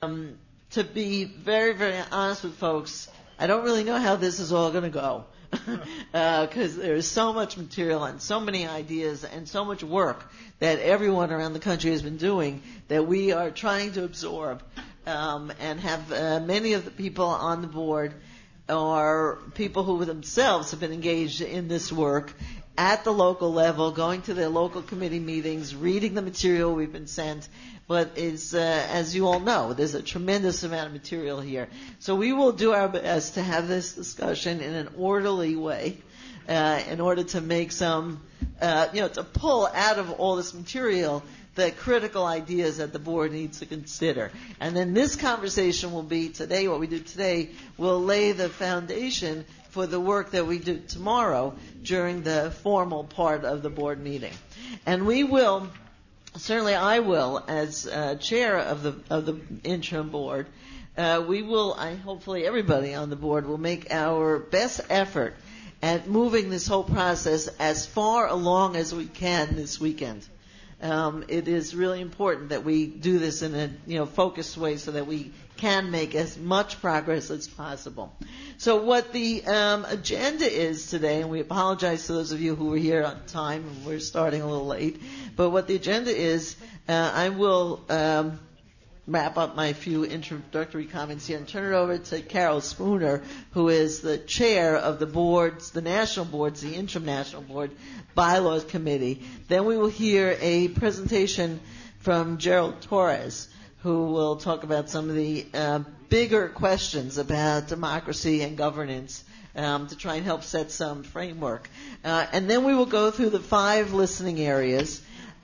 To be very, very honest with folks, I don't really know how this is all going to go because there's so much material and so many ideas and so much work that everyone around the country has been doing that we are trying to absorb and have many of the people on the board are people who themselves have been engaged in this work at the local level, going to their local committee meetings, reading the material we've been sent. But it's, as you all know, there's a tremendous amount of material here. So we will do our best to have this discussion in an orderly way in order to make some, to pull out of all this material the critical ideas that the board needs to consider. And then this conversation will be today, what we do today, will lay the foundation for the work that we do tomorrow during the formal part of the board meeting. And we will, certainly I will, as chair of the interim board, hopefully everybody on the board will make our best effort at moving this whole process as far along as we can this weekend. It is really important that we do this in a focused way so that we can make as much progress as possible. So what the agenda is today, and we apologize to those of you who were here on time, and we're starting a little late, but what the agenda is, I will wrap up my few introductory comments here and turn it over to Carol Spooner, who is the chair of the boards, the national boards, the interim national board bylaws committee. Then we will hear a presentation from Gerald Torres, who will talk about some of the bigger questions about democracy and governance to try and help set some framework. And then we will go through the 5 listening areas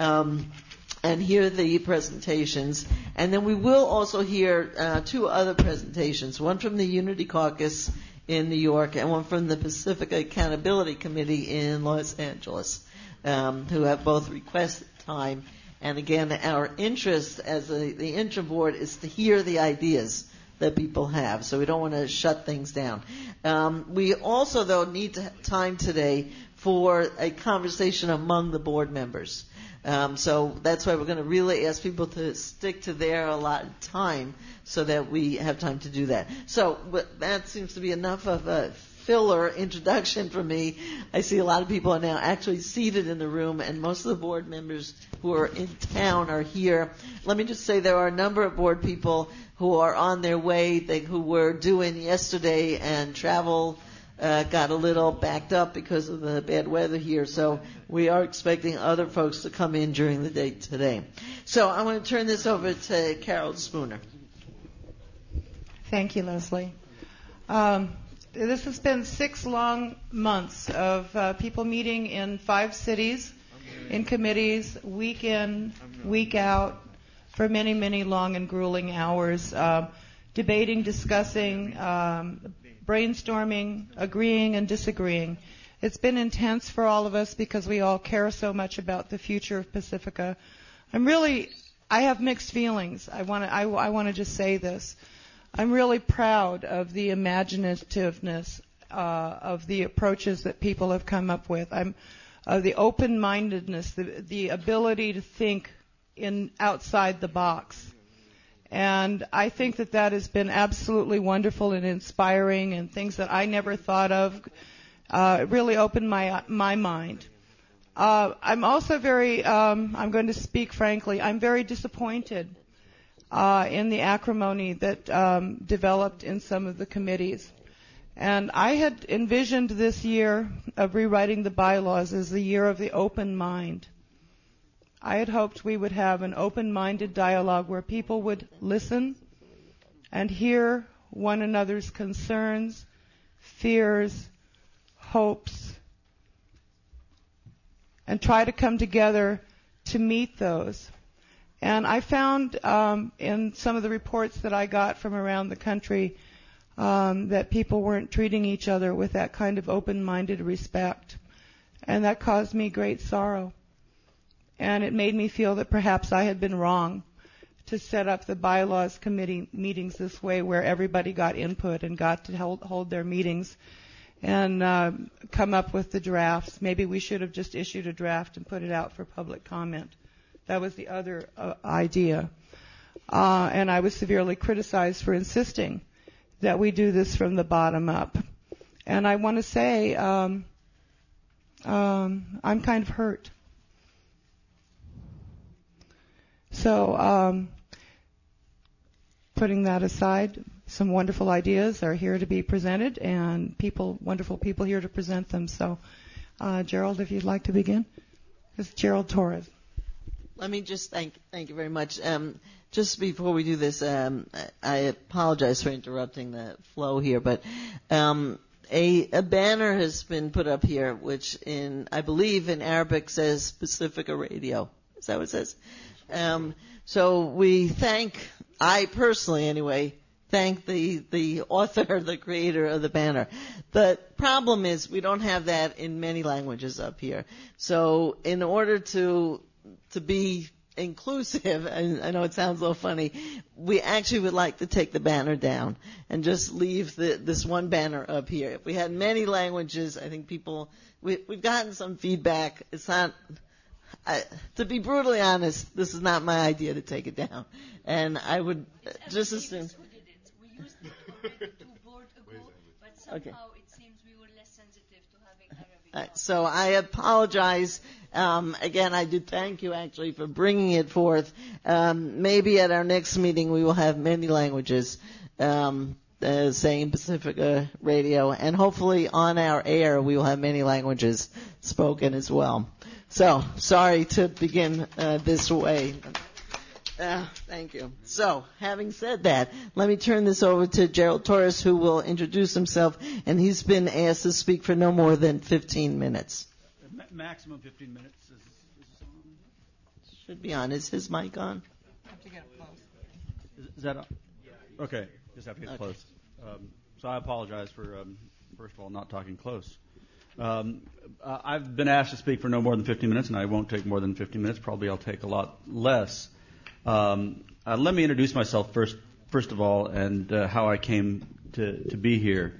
and hear the presentations. And then we will also hear 2 other presentations, one from the Unity Caucus in New York and one from the Pacific Accountability Committee in Los Angeles, who have both requested time. And again, our interest as the interim board is to hear the ideas that people have, so we don't want to shut things down. We also, though, need to have time today for a conversation among the board members. So that's why we're going to really ask people to stick to their allotted time so that we have time to do that. So that seems to be enough of a filler introduction from me. I see a lot of people are now actually seated in the room, and most of the board members who are in town are here. Let me just say there are a number of board people who are on their way, who were due in yesterday, and travel got a little backed up because of the bad weather here. So we are expecting other folks to come in during the day today. So I want to turn this over to Carol Spooner. Thank you, Leslie. This has been 6 long months of people meeting in 5 cities, in committees, week in, week out, for many, many long and grueling hours, debating, discussing, brainstorming, agreeing and disagreeing. It's been intense for all of us because we all care so much about the future of Pacifica. I have mixed feelings. I want to just say this. I'm really proud of the imaginativeness of the approaches that people have come up with. The open-mindedness, the ability to think outside the box. And I think that has been absolutely wonderful and inspiring, and things that I never thought of. It really opened my mind. I'm also I'm going to speak frankly, I'm very disappointed in the acrimony that developed in some of the committees. And I had envisioned this year of rewriting the bylaws as the year of the open mind. I had hoped we would have an open-minded dialogue where people would listen and hear one another's concerns, fears, hopes, and try to come together to meet those. And I found in some of the reports that I got from around the country that people weren't treating each other with that kind of open-minded respect. And that caused me great sorrow. And it made me feel that perhaps I had been wrong to set up the bylaws committee meetings this way, where everybody got input and got to hold their meetings and come up with the drafts. Maybe we should have just issued a draft and put it out for public comment. That was the other idea. And I was severely criticized for insisting that we do this from the bottom up. And I want to say I'm kind of hurt. So putting that aside, some wonderful ideas are here to be presented, and wonderful people here to present them. So, Gerald, if you'd like to begin. This is Gerald Torres. Let me just thank you very much. Just before we do this, I apologize for interrupting the flow here, but a banner has been put up here, which I believe in Arabic says Pacifica Radio. Is that what it says? So I personally anyway, thank the author, the creator of the banner. The problem is we don't have that in many languages up here. So in order to be inclusive, and I know it sounds a little funny, we actually would like to take the banner down and just leave this one banner up here. If we had many languages, I think we've gotten some feedback. It's not, to be brutally honest, this is not my idea to take it down. And I would just assume. We used it already 2 boards ago, but somehow it seems we were less sensitive to having Arabic. So I apologize. Again, I do thank you actually for bringing it forth. Maybe at our next meeting we will have many languages saying Pacifica Radio, and hopefully on our air we will have many languages spoken as well. So, sorry to begin this way. Thank you. So, having said that, let me turn this over to Gerald Torres, who will introduce himself, and he's been asked to speak for no more than 15 minutes. Maximum 15 minutes. Should be on. Is his mic on? Have to get it close. Is that on? Okay, just have to get close. So I apologize for, first of all, not talking close. I've been asked to speak for no more than 15 minutes, and I won't take more than 15 minutes. Probably I'll take a lot less. Let me introduce myself first of all, and how I came to be here.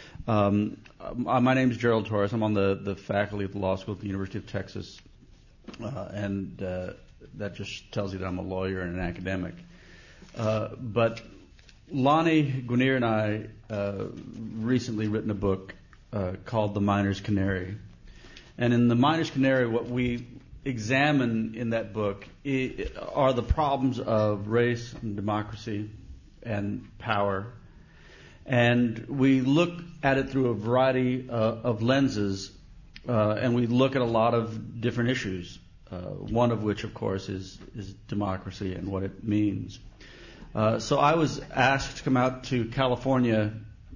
My name is Gerald Torres. I'm on the faculty of the law school at the University of Texas, and that just tells you that I'm a lawyer and an academic. But Lonnie Guinier and I recently written a book called The Miner's Canary. And in The Miner's Canary, what we examine in that book are the problems of race and democracy and power. And we look at it through a variety of lenses, and we look at a lot of different issues, one of which, of course, is democracy and what it means. So I was asked to come out to California,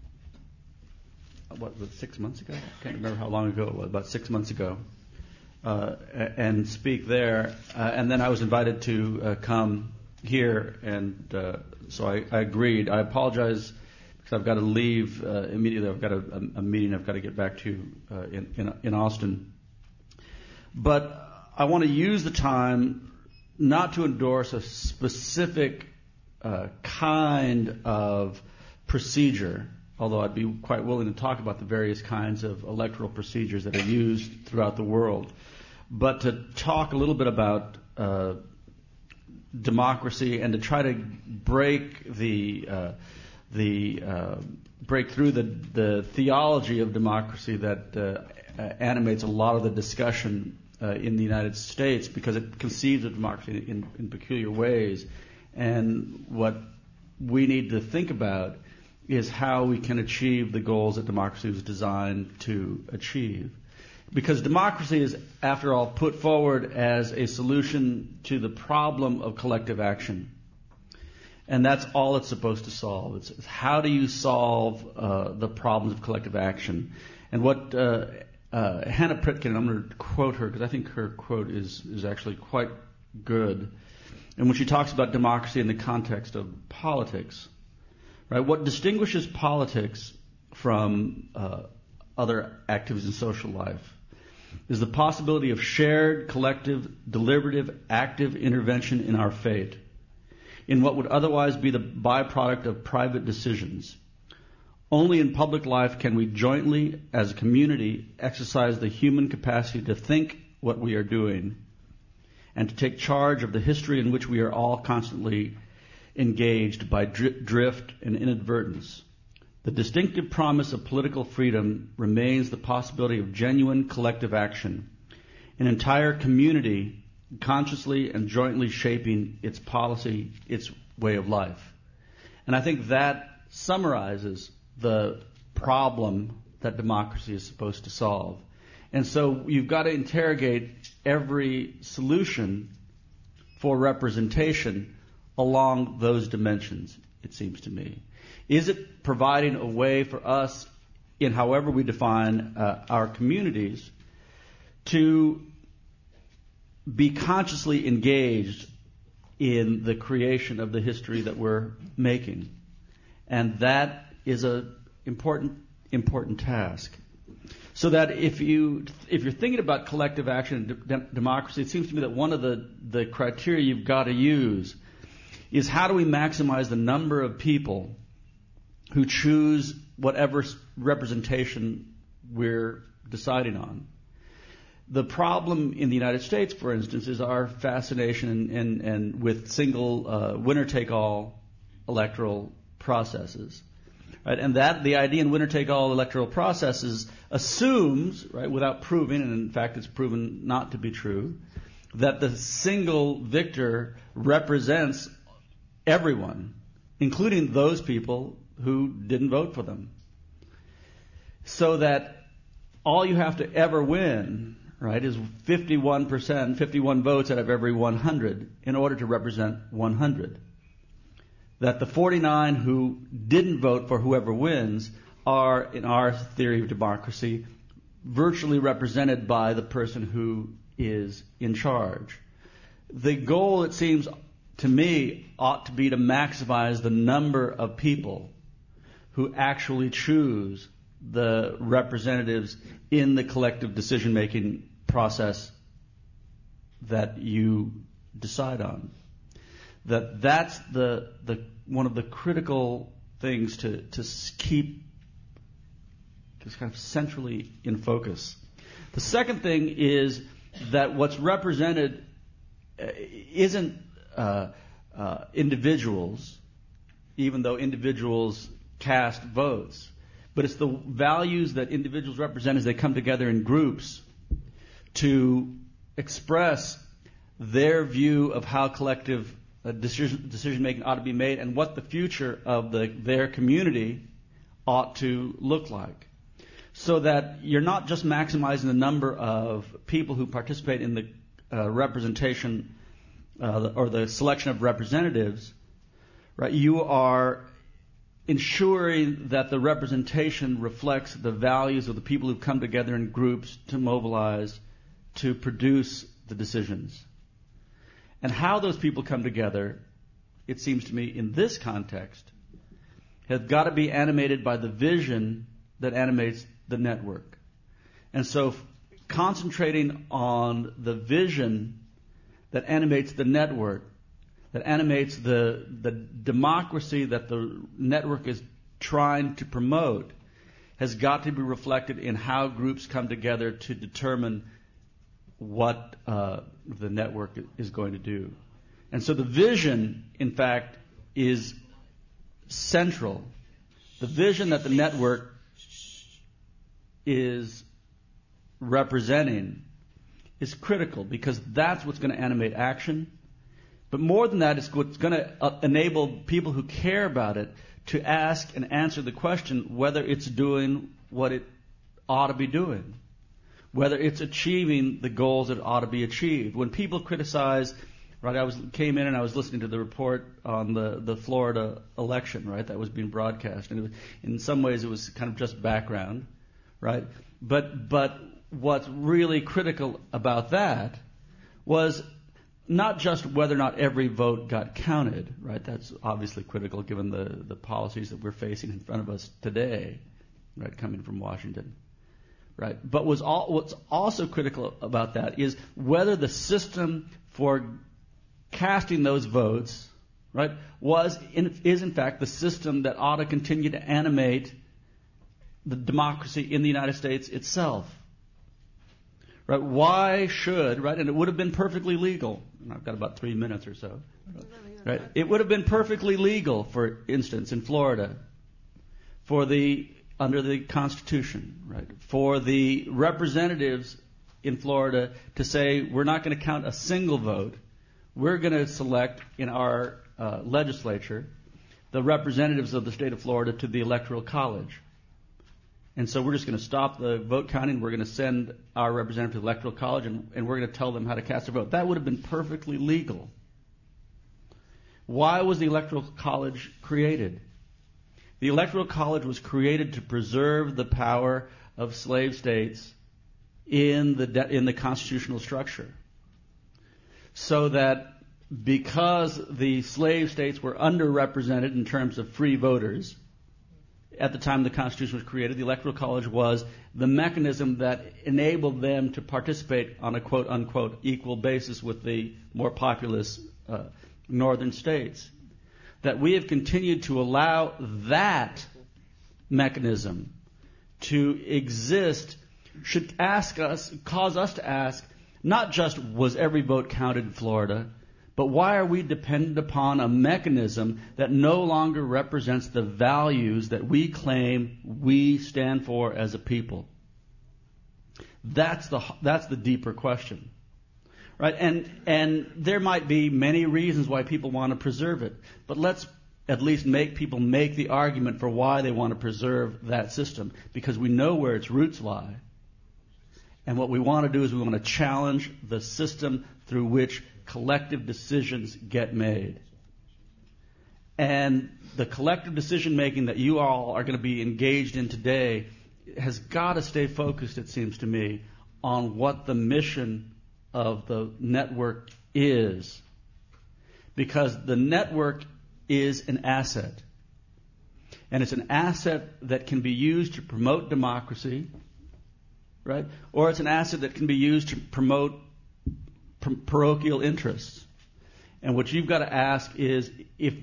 6 months ago? I can't remember how long ago it was, about 6 months ago, and speak there. And then I was invited to come here, and so I agreed. I apologize because I've got to leave immediately. I've got a meeting I've got to get back to in Austin. But I want to use the time not to endorse a specific kind of procedure, although I'd be quite willing to talk about the various kinds of electoral procedures that are used throughout the world, but to talk a little bit about democracy and to try to break break through the theology of democracy that animates a lot of the discussion in the United States, because it conceives of democracy in peculiar ways. And what we need to think about is how we can achieve the goals that democracy was designed to achieve. Because democracy is, after all, put forward as a solution to the problem of collective action. And that's all it's supposed to solve. It's how do you solve the problems of collective action? And what Hannah Pritkin, I'm going to quote her because I think her quote is actually quite good. And when she talks about democracy in the context of politics, right? What distinguishes politics from other activities in social life is the possibility of shared, collective, deliberative, active intervention in our fate, in what would otherwise be the byproduct of private decisions. Only in public life can we jointly, as a community, exercise the human capacity to think what we are doing and to take charge of the history in which we are all constantly engaged by drift and inadvertence. The distinctive promise of political freedom remains the possibility of genuine collective action, an entire community consciously and jointly shaping its policy, its way of life. And I think that summarizes the problem that democracy is supposed to solve. And so you've got to interrogate every solution for representation along those dimensions, it seems to me. Is it providing a way for us, in however we define our communities, to be consciously engaged in the creation of the history that we're making? And that is an important task. So that if you're thinking about collective action and democracy, it seems to me that one of the criteria you've got to use is how do we maximize the number of people who choose whatever representation we're deciding on. The problem in the United States, for instance, is our fascination and with single winner-take-all electoral processes. Right? And that the idea in winner-take-all electoral processes assumes, right, without proving, and in fact it's proven not to be true, that the single victor represents everyone, including those people who didn't vote for them. So that all you have to ever win, right, is 51 votes out of every 100 in order to represent 100. That the 49 who didn't vote for whoever wins are, in our theory of democracy, virtually represented by the person who is in charge. The goal, it seems to me, ought to be to maximize the number of people who actually choose the representatives in the collective decision-making process that you decide on. That's the one of the critical things to keep just kind of centrally in focus. The second thing is that what's represented isn't individuals, even though individuals cast votes, but it's the values that individuals represent as they come together in groups to express their view of how collective decision-making ought to be made and what the future of their community ought to look like. So that you're not just maximizing the number of people who participate in the representation or the selection of representatives, right? You are ensuring that the representation reflects the values of the people who've come together in groups to mobilize, to produce the decisions. And how those people come together, it seems to me, in this context, has got to be animated by the vision that animates the network. And so concentrating on the vision that animates the network, that animates the democracy that the network is trying to promote, has got to be reflected in how groups come together to determine what the network is going to do. And so the vision, in fact, is central. The vision that the network is representing is critical because that's what's going to animate action. But more than that, it's what's going to enable people who care about it to ask and answer the question whether it's doing what it ought to be doing, whether it's achieving the goals that ought to be achieved. When people criticize, right, I came in and I was listening to the report on the Florida election, right, that was being broadcast, and in some ways it was kind of just background, right? But what's really critical about that was not just whether or not every vote got counted, right? That's obviously critical given the policies that we're facing in front of us today, right, coming from Washington, right? But what's also critical about that is whether the system for casting those votes, right, is in fact the system that ought to continue to animate the democracy in the United States itself, Right? Why should, right? And it would have been perfectly legal. And I've got about 3 minutes or so. Right? It would have been perfectly legal, for instance, in Florida, under the Constitution, right, for the representatives in Florida to say, we're not going to count a single vote. We're going to select in our legislature the representatives of the state of Florida to the Electoral College. And so we're just going to stop the vote counting. We're going to send our representative to the Electoral College, and we're going to tell them how to cast their vote. That would have been perfectly legal. Why was the Electoral College created? The Electoral College was created to preserve the power of slave states in the constitutional structure, so that because the slave states were underrepresented in terms of free voters at the time the Constitution was created, the Electoral College was the mechanism that enabled them to participate on a quote-unquote equal basis with the more populous northern states. That we have continued to allow that mechanism to exist should cause us to ask, not just was every vote counted in Florida, but why are we dependent upon a mechanism that no longer represents the values that we claim we stand for as a people? That's the deeper question, right? And there might be many reasons why people want to preserve it, but let's at least make people make the argument for why they want to preserve that system, because we know where its roots lie. And what we want to do is we want to challenge the system through which collective decisions get made. And the collective decision making that you all are going to be engaged in today has got to stay focused, it seems to me, on what the mission of the network is. Because the network is an asset. And it's an asset that can be used to promote democracy, right? Or it's an asset that can be used to promote parochial interests. And what you've got to ask is, if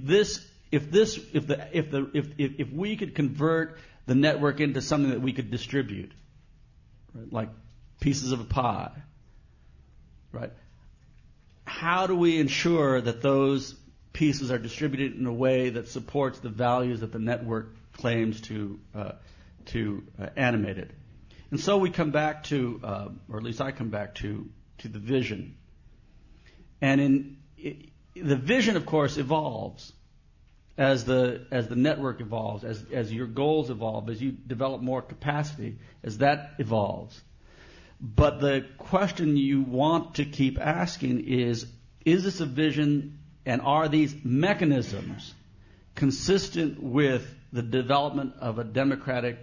we could convert the network into something that we could distribute, right? Like pieces of a pie, right? How do we ensure that those pieces are distributed in a way that supports the values that the network claims to animate it? And so we come back to, or at least I come back to the vision. And the vision, of course, evolves as the network evolves, as your goals evolve, as you develop more capacity, as that evolves. But the question you want to keep asking is this a vision, and are these mechanisms consistent with the development of a democratic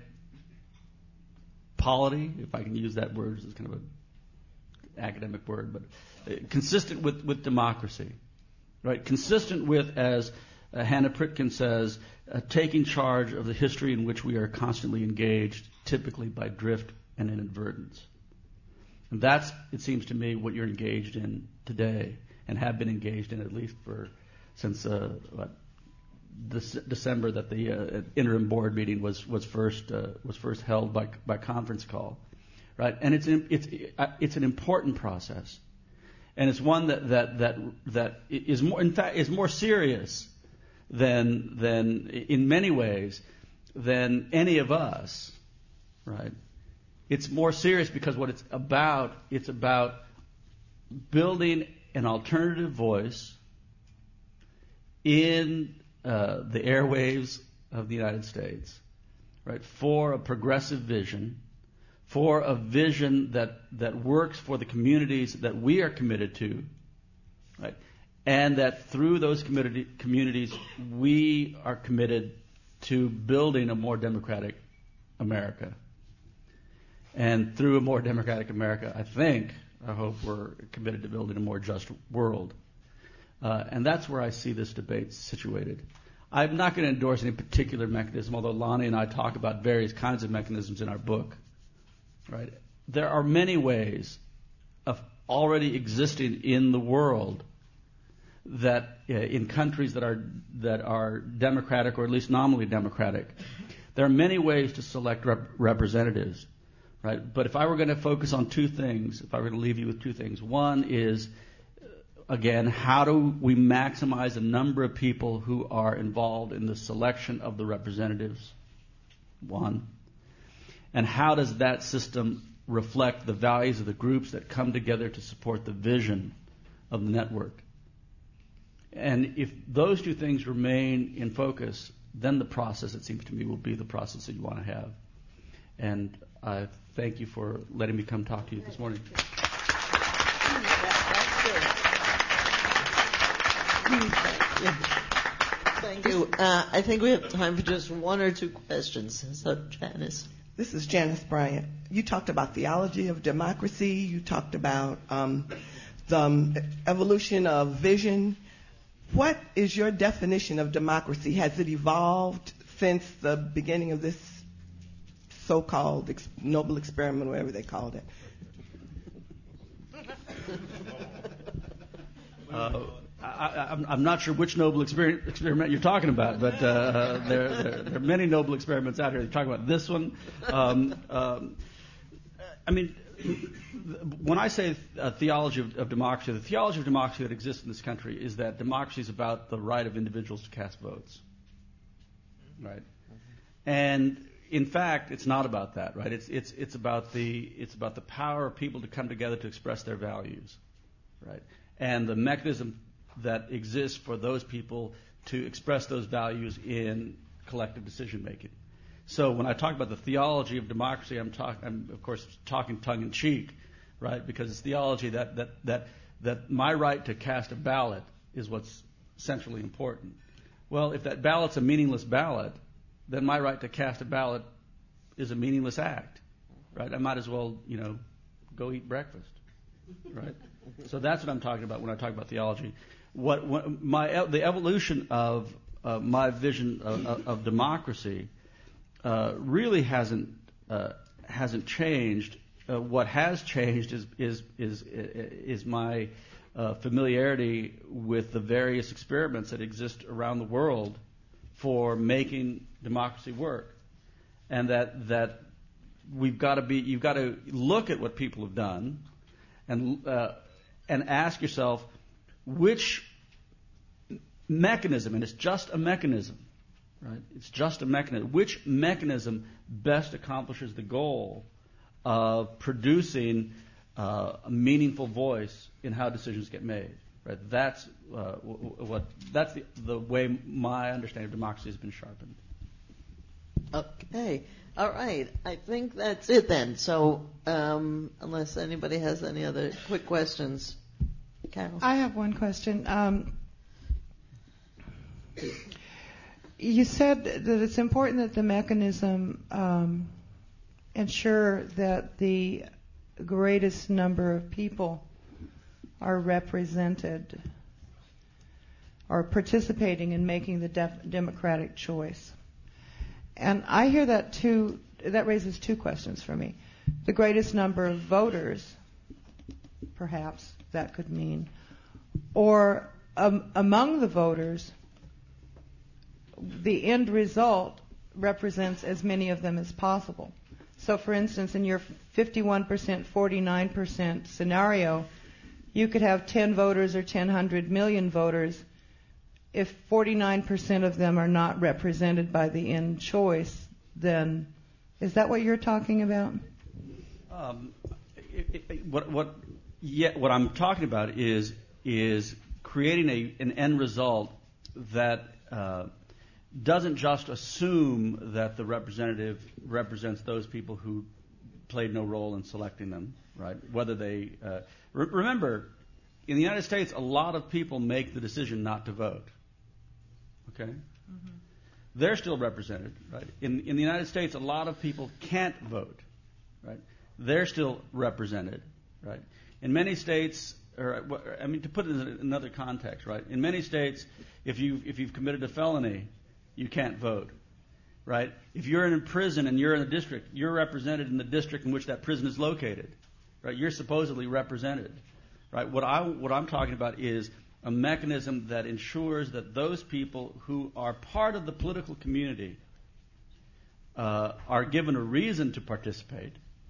polity, if I can use that word, it's kind of an academic word, but consistent with democracy, right? Consistent with, as Hannah Pritkin says, taking charge of the history in which we are constantly engaged, typically by drift and inadvertence. And that's, it seems to me, what you're engaged in today, and have been engaged in at least since December, that the interim board meeting was first held by conference call, right? And it's an important process, and it's one that is more, in fact, is more serious than in many ways than any of us, right? It's more serious because what it's about building an alternative voice in the airwaves of the United States, right, for a progressive vision, for a vision that works for the communities that we are committed to, right, and that through those communities we are committed to building a more democratic America. And through a more democratic America, I hope we're committed to building a more just world. And that's where I see this debate situated. I'm not going to endorse any particular mechanism, although Lonnie and I talk about various kinds of mechanisms in our book. Right? There are many ways of already existing in the world that in countries that are democratic, or at least nominally democratic. There are many ways to select representatives. right? But if I were going to focus on two things, if I were going to leave you with two things, one is, again, how do we maximize the number of people who are involved in the selection of the representatives? One. And how does that system reflect the values of the groups that come together to support the vision of the network? And if those two things remain in focus, then the process, it seems to me, will be the process that you want to have. And I thank you for letting me come talk to you this morning. Thank you. I think we have time for just one or two questions. So, Janice. This is Janice Bryant. You talked about theology of democracy. You talked about the evolution of vision. What is your definition of democracy? Has it evolved since the beginning of this so-called noble experiment, whatever they called it? I'm not sure which noble experiment you're talking about, but there are many noble experiments out here. You're talking about this one. I mean, when I say theology of democracy, the theology of democracy that exists in this country is that democracy is about the right of individuals to cast votes, right? And in fact, it's not about that, right? It's about the power of people to come together to express their values, right? And the mechanism that exists for those people to express those values in collective decision making. So when I talk about the theology of democracy, I'm of course talking tongue in cheek, right? Because it's theology that my right to cast a ballot is what's centrally important. Well, if that ballot's a meaningless ballot, then my right to cast a ballot is a meaningless act, right? I might as well, go eat breakfast, right? So that's what I'm talking about when I talk about theology. The evolution of my vision of democracy really hasn't changed. What has changed is my familiarity with the various experiments that exist around the world for making democracy work, and that you've got to look at what people have done, and ask yourself which mechanism, and it's just a mechanism, right? It's just a mechanism. Which mechanism best accomplishes the goal of producing a meaningful voice in how decisions get made? Right? That's the way my understanding of democracy has been sharpened. Okay. All right. I think that's it then. So, unless anybody has any other quick questions, Carol. I have one question. You said that it's important that the mechanism ensure that the greatest number of people are represented or participating in making the democratic choice. And I hear that too. That raises two questions for me. The greatest number of voters, perhaps that could mean, or among the voters, the end result represents as many of them as possible. So, for instance, in your 51%, 49% scenario, you could have 10 voters or 100 million voters. If 49% of them are not represented by the end choice, then is that what you're talking about? What I'm talking about is creating an end result that doesn't just assume that the representative represents those people who played no role in selecting them, right? Whether they remember, in the United States, a lot of people make the decision not to vote. Okay? Mm-hmm. They're still represented, right? In the United States, a lot of people can't vote, right? They're still represented, right? In many states, to put it in another context, right? In many states, if you've committed a felony, you can't vote, right? If you're in a prison and you're in a district, you're represented in the district in which that prison is located, right? You're supposedly represented, right? What I'm talking about is a mechanism that ensures that those people who are part of the political community are given a reason to participate,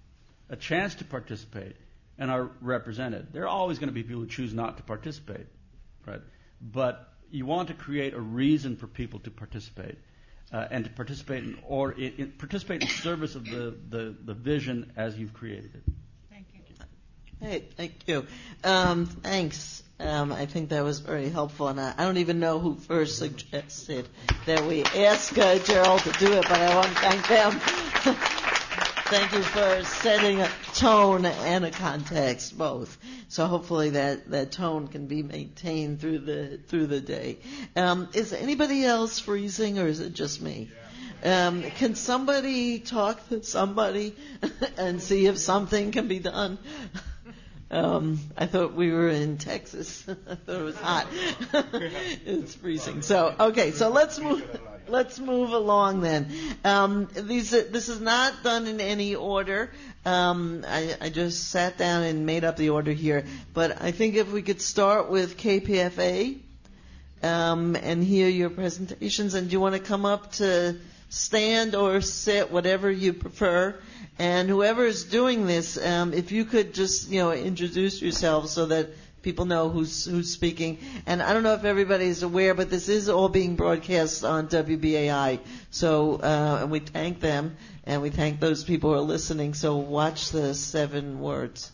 a chance to participate and are represented. There are always going to be people who choose not to participate, right? But you want to create a reason for people to participate, and to participate participate in service of the vision as you've created it. Thank you. Hey, thank you. Thanks. I think that was very helpful, and I don't even know who first suggested that we ask Gerald to do it, but I want to thank them. Thank you for setting a tone and a context, both. So hopefully that tone can be maintained through the day. Is anybody else freezing, or is it just me? Can somebody talk to somebody and see if something can be done? I thought we were in Texas. I thought it was hot. It's freezing. So let's move along then. This is not done in any order. I just sat down and made up the order here. But I think if we could start with KPFA and hear your presentations. And do you want to come up to stand or sit, whatever you prefer? And whoever is doing this, if you could just, introduce yourselves so that people know who's speaking. And I don't know if everybody is aware, but this is all being broadcast on WBAI. So, and we thank them, and we thank those people who are listening. So watch the 7 words.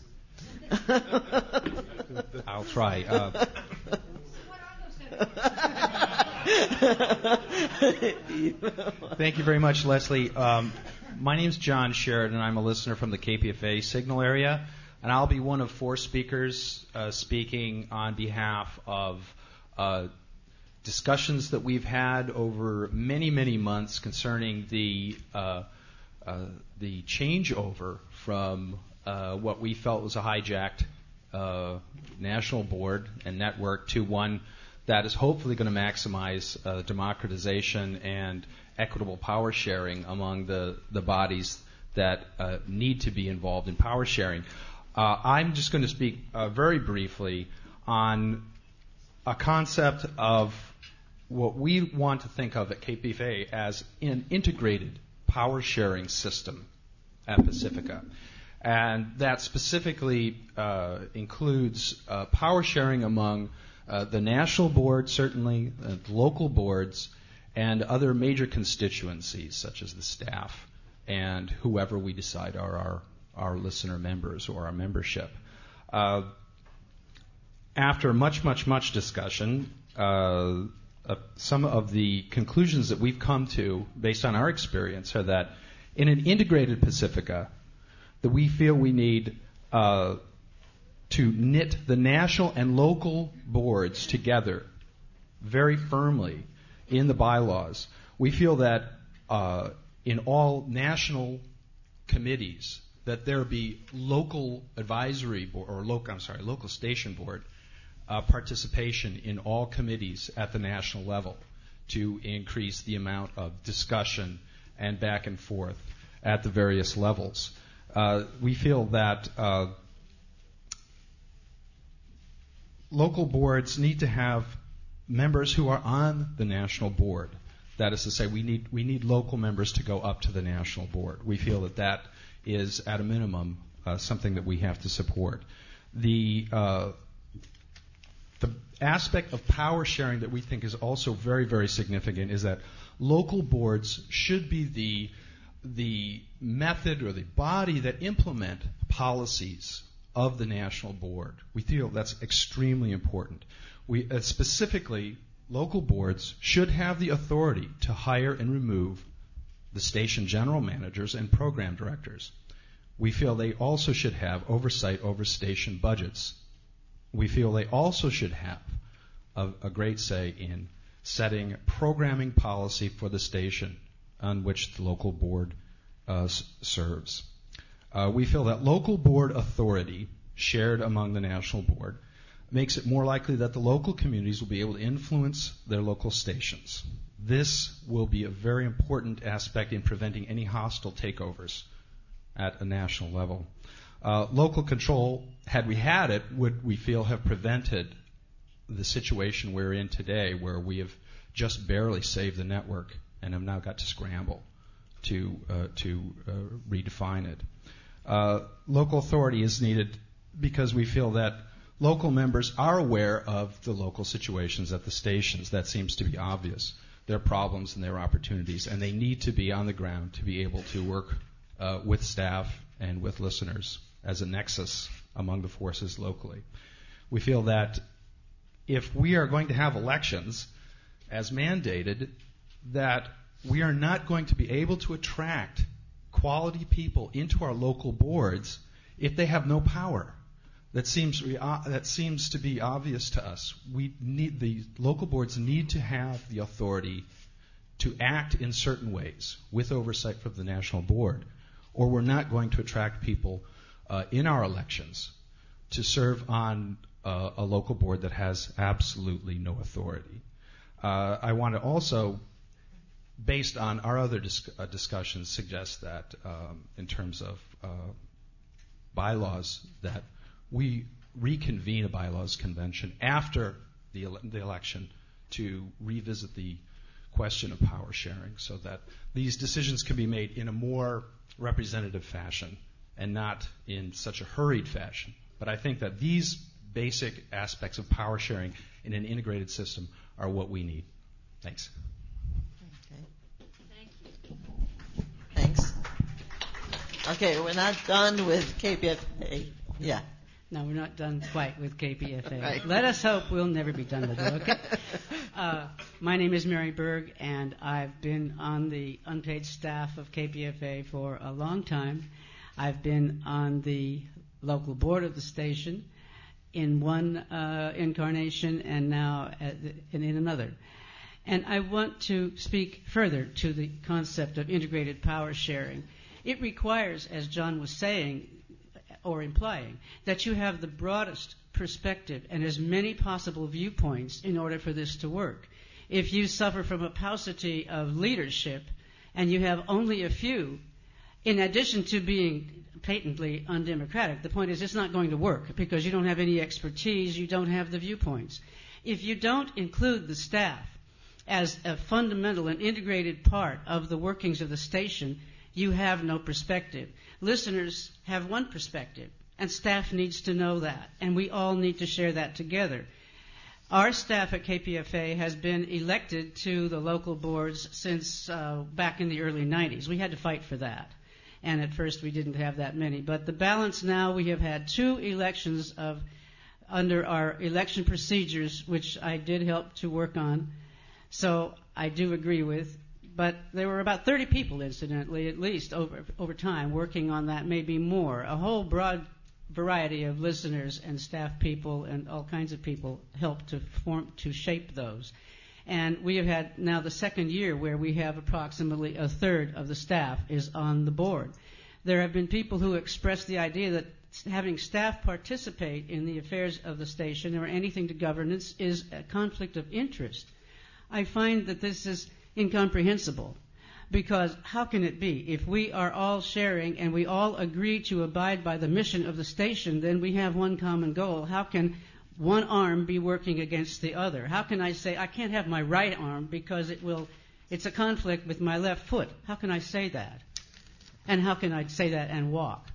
I'll try. Thank you very much, Leslie. My name's John Sheridan. I'm a listener from the KPFA signal area, and I'll be one of 4 speakers speaking on behalf of discussions that we've had over many, many months concerning the changeover from what we felt was a hijacked national board and network to one that is hopefully going to maximize democratization and equitable power sharing among the bodies that need to be involved in power sharing. I'm just going to speak very briefly on a concept of what we want to think of at KPFA as an integrated power sharing system at Pacifica. And that specifically includes power sharing among the national board, certainly, local boards, and other major constituencies, such as the staff and whoever we decide are our listener members or our membership. After much discussion, some of the conclusions that we've come to, based on our experience, are that in an integrated Pacifica, that we feel we need to knit the national and local boards together very firmly in the bylaws. We feel that in all national committees that there be local advisory board or local station board participation in all committees at the national level to increase the amount of discussion and back and forth at the various levels. We feel that local boards need to have members who are on the national board. That is to say, we need local members to go up to the national board. We feel that is, at a minimum, something that we have to support. The aspect of power sharing that we think is also very, very significant is that local boards should be the method or the body that implement policies of the national board. We feel that's extremely important. We specifically, local boards should have the authority to hire and remove the station general managers and program directors. We feel they also should have oversight over station budgets. We feel they also should have a great say in setting programming policy for the station on which the local board serves. We feel that local board authority shared among the national board makes it more likely that the local communities will be able to influence their local stations. This will be a very important aspect in preventing any hostile takeovers at a national level. Local control, had we had it, would, we feel, have prevented the situation we're in today, where we have just barely saved the network and have now got to scramble to redefine it. Local authority is needed because we feel that local members are aware of the local situations at the stations. That seems to be obvious, their problems and their opportunities, and they need to be on the ground to be able to work with staff and with listeners as a nexus among the forces locally. We feel that if we are going to have elections as mandated, that we are not going to be able to attract quality people into our local boards if they have no power. That seems to be obvious to us. The local boards need to have the authority to act in certain ways with oversight from the national board, or we're not going to attract people in our elections to serve on a local board that has absolutely no authority. I want to also, based on our other discussions, suggest that in terms of bylaws, that we reconvene a bylaws convention after the election to revisit the question of power sharing so that these decisions can be made in a more representative fashion and not in such a hurried fashion. But I think that these basic aspects of power sharing in an integrated system are what we need. Thanks. Okay. Thank you. Thanks. Okay, we're not done with KPFA. Yeah. No, we're not done quite with KPFA. Right. Let us hope we'll never be done with it, okay? My name is Mary Berg, and I've been on the unpaid staff of KPFA for a long time. I've been on the local board of the station in one incarnation and now in another. And I want to speak further to the concept of integrated power sharing. It requires, as John was saying, or implying, that you have the broadest perspective and as many possible viewpoints in order for this to work. If you suffer from a paucity of leadership and you have only a few, in addition to being patently undemocratic, the point is it's not going to work because you don't have any expertise, you don't have the viewpoints. If you don't include the staff as a fundamental and integrated part of the workings of the station, you have no perspective. Listeners have one perspective, and staff needs to know that, and we all need to share that together. Our staff at KPFA has been elected to the local boards since back in the early 90s. We had to fight for that, and at first we didn't have that many. But the balance now, we have had 2 elections under our election procedures, which I did help to work on, so I do agree with. But there were about 30 people, incidentally, at least over time, working on that, maybe more. A whole broad variety of listeners and staff people and all kinds of people helped to shape those. And we have had now the second year where we have approximately a third of the staff is on the board. There have been people who expressed the idea that having staff participate in the affairs of the station or anything to governance is a conflict of interest. I find that this is incomprehensible, because how can it be? If we are all sharing and we all agree to abide by the mission of the station, then we have one common goal. How can one arm be working against the other? How can I say I can't have my right arm because it's a conflict with my left foot? How can I say that? And how can I say that and walk?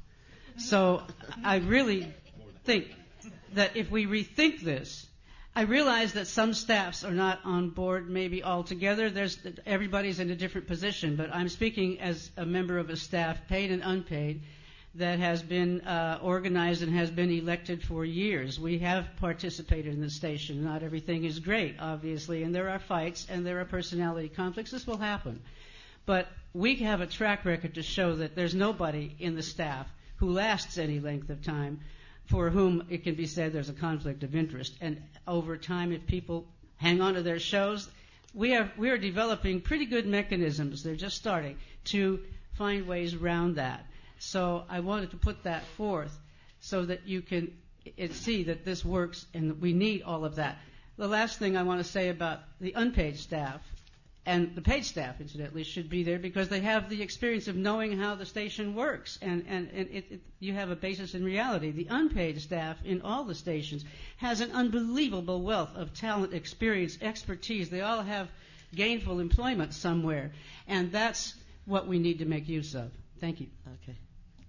So I really think that if we rethink this, I realize that some staffs are not on board maybe altogether. Everybody's in a different position, but I'm speaking as a member of a staff, paid and unpaid, that has been organized and has been elected for years. We have participated in the station. Not everything is great, obviously, and there are fights and there are personality conflicts. This will happen. But we have a track record to show that there's nobody in the staff who lasts any length of time for whom it can be said there's a conflict of interest. And over time, if people hang on to their shows, we are developing pretty good mechanisms. They're just starting to find ways around that. So I wanted to put that forth so that you can see that this works and that we need all of that. The last thing I want to say about the unpaid staff, and the paid staff, incidentally, should be there because they have the experience of knowing how the station works, and you have a basis in reality. The unpaid staff in all the stations has an unbelievable wealth of talent, experience, expertise. They all have gainful employment somewhere, and that's what we need to make use of. Thank you. Okay. Thank you.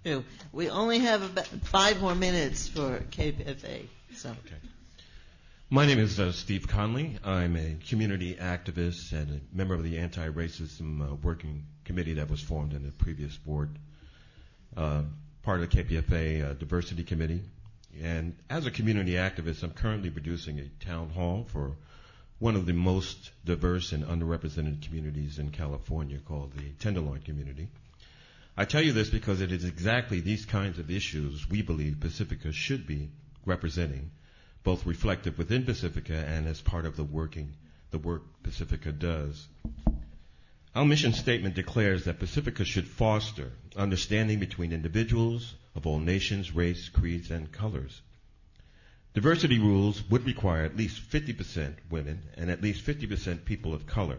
you. We only have about 5 more minutes for KPFA. So. Okay. My name is Steve Conley. I'm a community activist and a member of the anti-racism working committee that was formed in the previous board, part of the KPFA diversity committee. And as a community activist, I'm currently producing a town hall for one of the most diverse and underrepresented communities in California called the Tenderloin community. I tell you this because it is exactly these kinds of issues we believe Pacifica should be representing, both reflective within Pacifica and as part of the work Pacifica does. Our mission statement declares that Pacifica should foster understanding between individuals of all nations, race, creeds, and colors. Diversity rules would require at least 50% women and at least 50% people of color.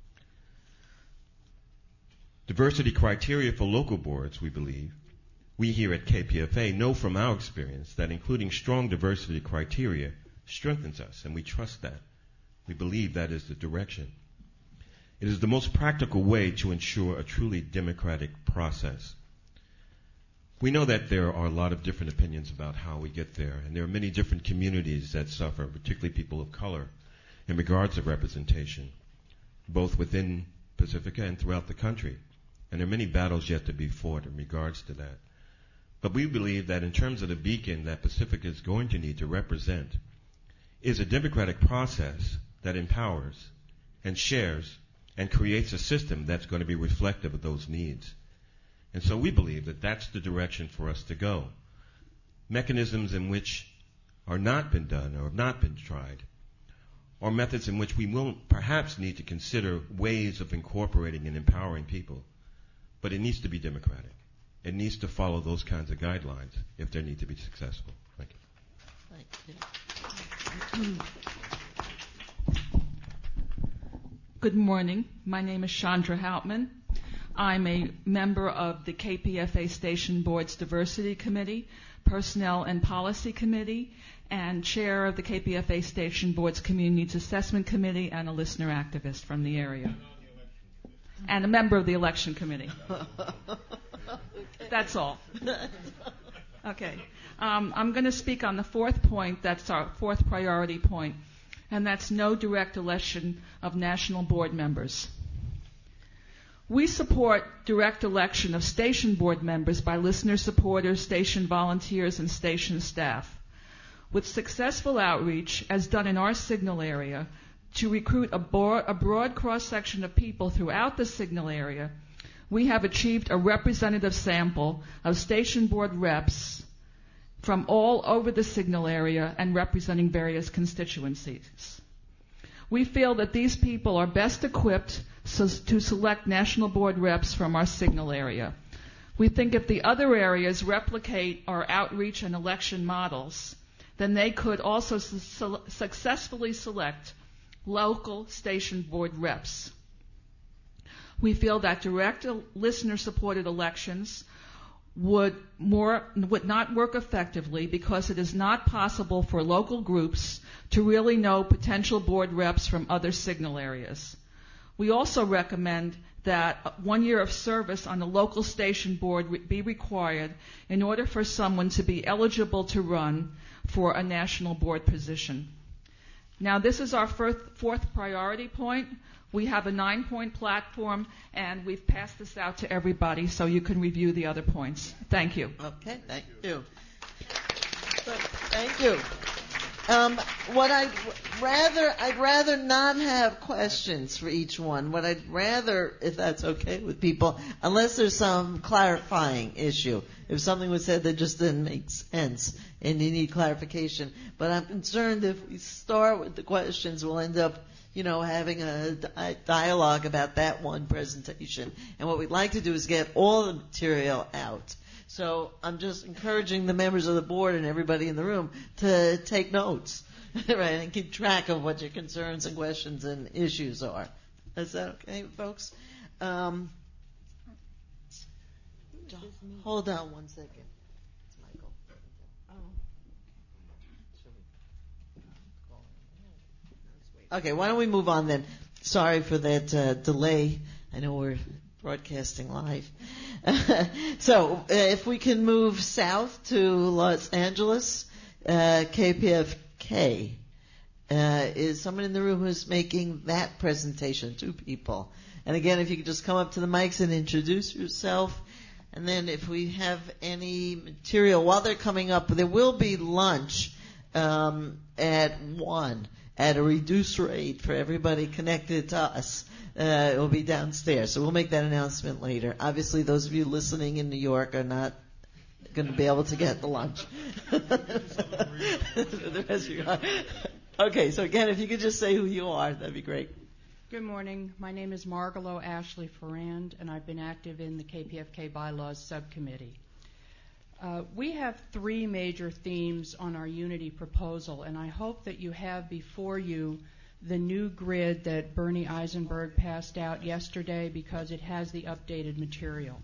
Diversity criteria for local boards, we believe, we here at KPFA know from our experience that including strong diversity criteria strengthens us, and we trust that. We believe that is the direction. It is the most practical way to ensure a truly democratic process. We know that there are a lot of different opinions about how we get there, and there are many different communities that suffer, particularly people of color, in regards to representation, both within Pacifica and throughout the country. And there are many battles yet to be fought in regards to that. But we believe that in terms of the beacon that Pacifica is going to need to represent is a democratic process that empowers and shares and creates a system that's going to be reflective of those needs. And so we believe that that's the direction for us to go. Mechanisms in which are not been done or have not been tried, or methods in which we will perhaps need to consider ways of incorporating and empowering people. But it needs to be democratic. It needs to follow those kinds of guidelines if they need to be successful. Thank you. Thank you. Good morning. My name is Chandra Houtman. I'm a member of the KPFA Station Board's Diversity Committee, Personnel and Policy Committee, and chair of the KPFA Station Board's Community Needs Assessment Committee, and a listener activist from the area. And a member of the Election Committee. That's all. Okay. I'm going to speak on the fourth point. That's our fourth priority point, and that's no direct election of national board members. We support direct election of station board members by listener supporters, station volunteers, and station staff. With successful outreach, as done in our signal area, to recruit a broad cross-section of people throughout the signal area, we have achieved a representative sample of station board reps from all over the signal area and representing various constituencies. We feel that these people are best equipped to select national board reps from our signal area. We think if the other areas replicate our outreach and election models, then they could also successfully select local station board reps. We feel that direct listener-supported elections would not work effectively because it is not possible for local groups to really know potential board reps from other signal areas. We also recommend that 1 year of service on the local station board be required in order for someone to be eligible to run for a national board position. Now, this is our fourth priority point. We have a 9-point platform, and we've passed this out to everybody so you can review the other points. Thank you. Okay, thank you. Thank you. I'd rather not have questions for each one. What I'd rather, if that's okay with people, unless there's some clarifying issue. If something was said that just didn't make sense and you need clarification. But I'm concerned if we start with the questions, we'll end up, having a dialogue about that one presentation. And what we'd like to do is get all the material out. So I'm just encouraging the members of the board and everybody in the room to take notes, right, and keep track of what your concerns and questions and issues are. Is that okay, folks? Hold on one second. It's Michael. Okay, why don't we move on then? Sorry for that delay. I know we're broadcasting live. So if we can move south to Los Angeles, KPFK. Is someone in the room who's making that presentation? 2 people. And again, if you could just come up to the mics and introduce yourself. And then if we have any material, while they're coming up, there will be lunch at 1 at a reduced rate for everybody connected to us. It will be downstairs. So we'll make that announcement later. Obviously, those of you listening in New York are not going to be able to get the lunch. The rest of you are. Okay, so again, if you could just say who you are, that'd be great. Good morning. My name is Margalo Ashley Ferrand, and I've been active in the KPFK Bylaws Subcommittee. We have 3 major themes on our unity proposal, and I hope that you have before you the new grid that Bernie Eisenberg passed out yesterday because it has the updated material.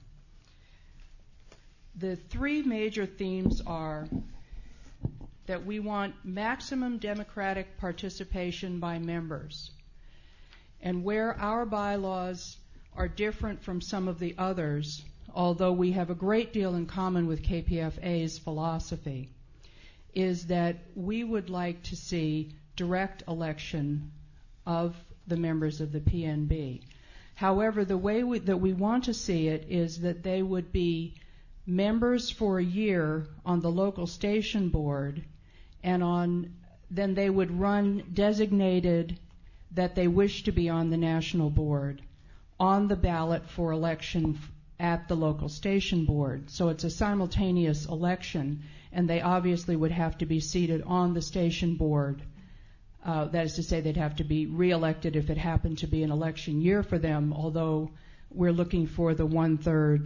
The 3 major themes are that we want maximum democratic participation by members. And where our bylaws are different from some of the others, although we have a great deal in common with KPFA's philosophy, is that we would like to see direct election of the members of the PNB. However, the way that we want to see it is that they would be members for a year on the local station board, and then they would run designated that they wish to be on the national board on the ballot for election at the local station board. So it's a simultaneous election, and they obviously would have to be seated on the station board. That is to say, they'd have to be reelected if it happened to be an election year for them, although we're looking for the 1/3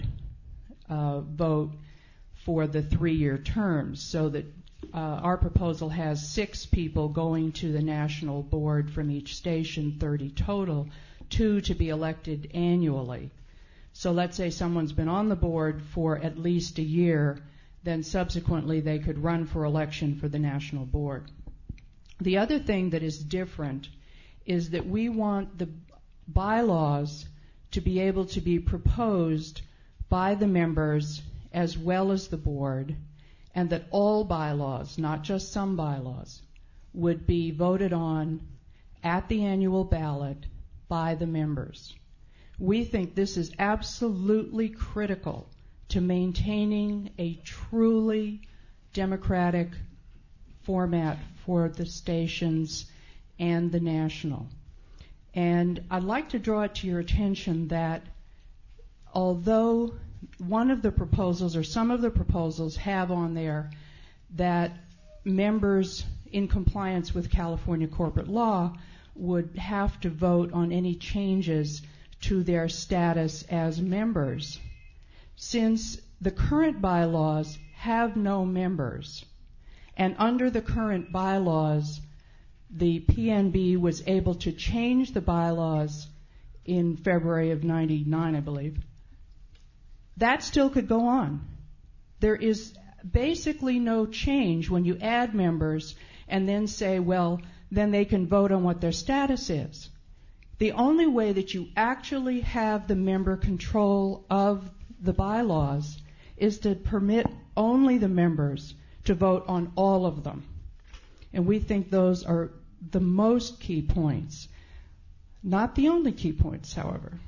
vote for the 3-year terms, so that our proposal has 6 people going to the national board from each station, 30 total, 2 to be elected annually. So let's say someone's been on the board for at least a year, then subsequently they could run for election for the national board. The other thing that is different is that we want the bylaws to be able to be proposed by the members as well as the board, and that all bylaws, not just some bylaws, would be voted on at the annual ballot by the members. We think this is absolutely critical to maintaining a truly democratic format for the stations and the national. And I'd like to draw it to your attention that although one of the proposals or some of the proposals have on there that members in compliance with California corporate law would have to vote on any changes to their status as members, since the current bylaws have no members, and under the current bylaws, the PNB was able to change the bylaws in February of '99, I believe. That still could go on. There is basically no change when you add members and then say, well, then they can vote on what their status is. The only way that you actually have the member control of the bylaws is to permit only the members to vote on all of them. And we think those are the most key points. Not the only key points, however.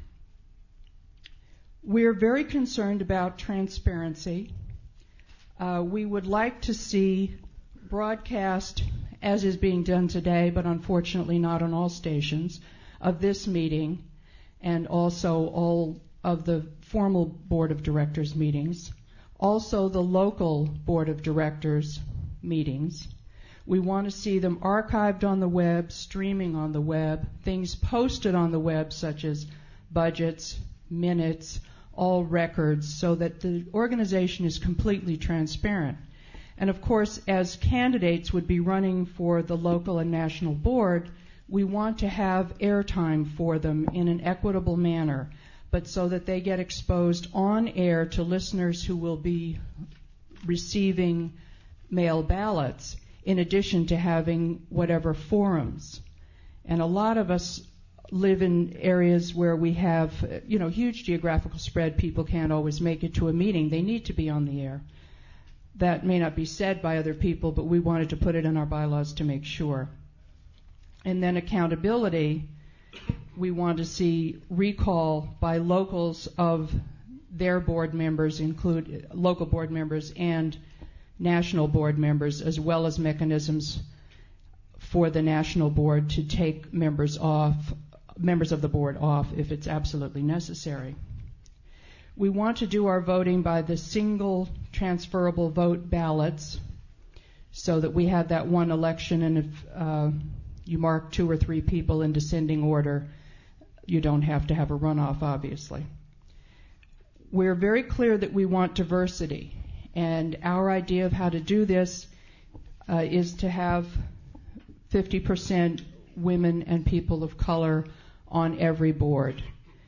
We're very concerned about transparency. We would like to see broadcast, as is being done today, but unfortunately not on all stations, of this meeting, and also all of the formal Board of Directors meetings, also the local Board of Directors meetings. We want to see them archived on the web, streaming on the web, things posted on the web such as budgets, minutes, all records, so that the organization is completely transparent. And of course, as candidates would be running for the local and national board, we want to have airtime for them in an equitable manner, but so that they get exposed on air to listeners who will be receiving mail ballots, in addition to having whatever forums. And a lot of us live in areas where we have, huge geographical spread. People can't always make it to a meeting. They need to be on the air. That may not be said by other people, but we wanted to put it in our bylaws to make sure. And then accountability, we want to see recall by locals of their board members, include local board members and national board members, as well as mechanisms for the national board to take members of the board off if it's absolutely necessary. We want to do our voting by the single transferable vote ballots so that we have that one election, and if you mark 2 or 3 people in descending order, you don't have to have a runoff, obviously. We're very clear that we want diversity, and our idea of how to do this is to have 50% women and people of color on every board.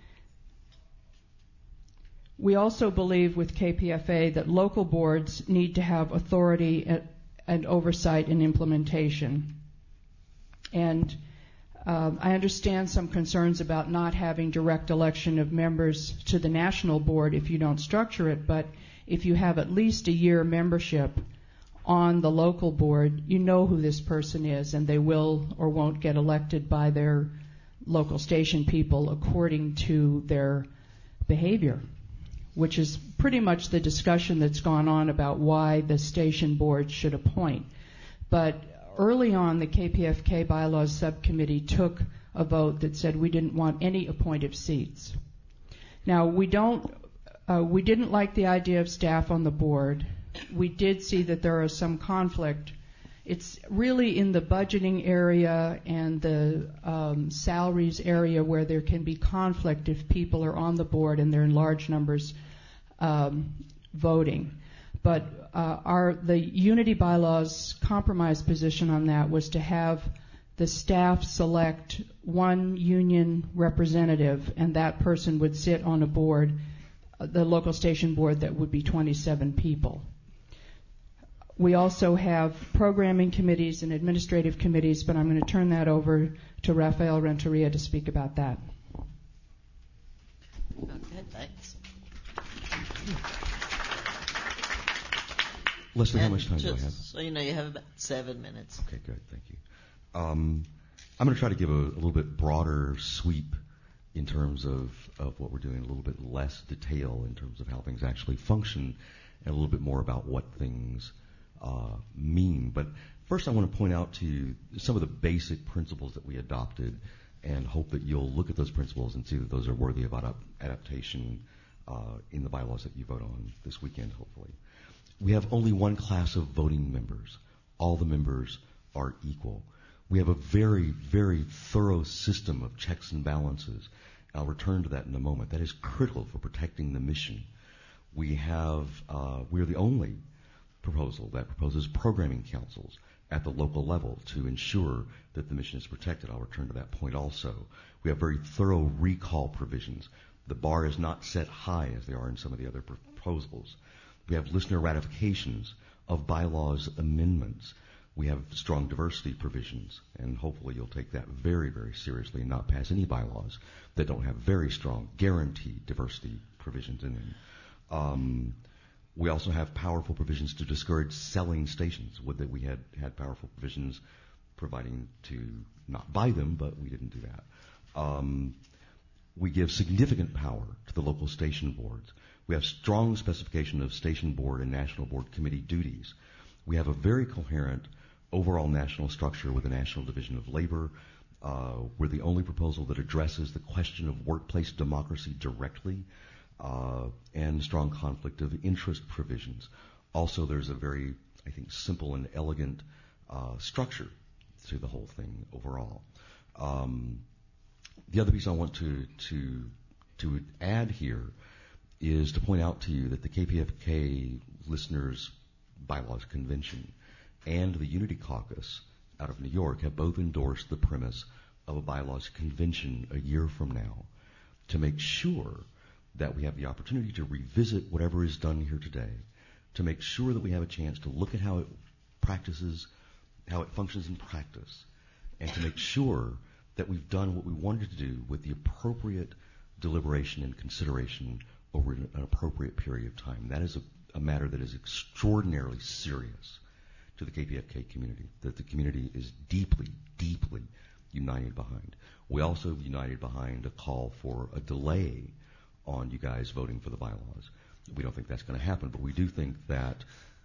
We also believe with KPFA that local boards need to have authority and oversight in implementation. And I understand some concerns about not having direct election of members to the national board if you don't structure it, but if you have at least a year membership on the local board, you know who this person is, and they will or won't get elected by their local station people according to their behavior, which is pretty much the discussion that's gone on about why the station board should appoint. But early on, the KPFK bylaws subcommittee took a vote that said we didn't want any appointed seats. Now, we didn't like the idea of staff on the board. We did see that there is some conflict. It's really in the budgeting area and the salaries area where there can be conflict if people are on the board and they're in large numbers voting. But the Unity bylaws compromise position on that was to have the staff select one union representative, and that person would sit on a board, the local station board that would be 27 people. We also have programming committees and administrative committees, but I'm going to turn that over to Rafael Renteria to speak about that. Okay, thanks. Leslie, how much time do I have? So you have about 7 minutes. Okay, good. Thank you. I'm going to try to give a little bit broader sweep in terms of what we're doing, a little bit less detail in terms of how things actually function, and a little bit more about what things mean. But first I want to point out to you some of the basic principles that we adopted, and hope that you'll look at those principles and see that those are worthy of adaptation in the bylaws that you vote on this weekend, hopefully. We have only one class of voting members. All the members are equal. We have a very, very thorough system of checks and balances. I'll return to that in a moment. That is critical for protecting the mission. We're the only proposal that proposes programming councils at the local level to ensure that the mission is protected. I'll return to that point also. We have very thorough recall provisions. The bar is not set high as they are in some of the other proposals. We have listener ratifications of bylaws amendments. We have strong diversity provisions, and hopefully you'll take that very, very seriously and not pass any bylaws that don't have very strong guaranteed diversity provisions in them. We also have powerful provisions to discourage selling stations. Would that we had powerful provisions providing to not buy them, but we didn't do that. We give significant power to the local station boards. We have strong specification of station board and national board committee duties. We have a very coherent overall national structure with the National Division of Labor. We're the only proposal that addresses the question of workplace democracy directly, and strong conflict of interest provisions. Also, there's a very, I think, simple and elegant structure to the whole thing overall. The other piece I want to add here is to point out to you that the KPFK Listeners Bylaws Convention and the Unity Caucus out of New York have both endorsed the premise of a bylaws convention a year from now to make sure that we have the opportunity to revisit whatever is done here today, to make sure that we have a chance to look at how it functions in practice, and to make sure that we've done what we wanted to do with the appropriate deliberation and consideration over an appropriate period of time. That is a matter that is extraordinarily serious to the KPFK community, that the community is deeply, deeply united behind. We also united behind a call for a delay on you guys voting for the bylaws. We don't think that's going to happen, but we do think that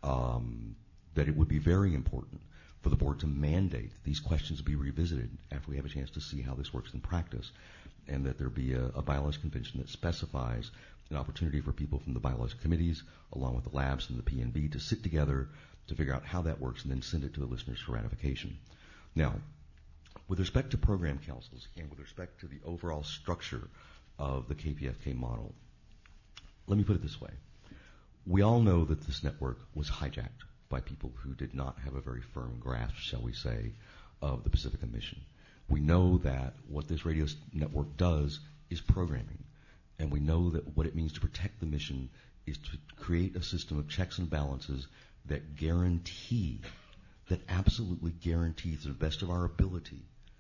that it would be very important for the board to mandate that these questions be revisited after we have a chance to see how this works in practice, and that there be a bylaws convention that specifies an opportunity for people from the bylaws committees, along with the labs and the PNB, to sit together to figure out how that works and then send it to the listeners for ratification. Now, with respect to program councils and with respect to the overall structure of the KPFK model, let me put it this way. We all know that this network was hijacked by people who did not have a very firm grasp, shall we say, of the Pacifica mission. We know that what this radio network does is programming, and we know that what it means to protect the mission is to create a system of checks and balances that guarantee, that absolutely guarantees to the best of our ability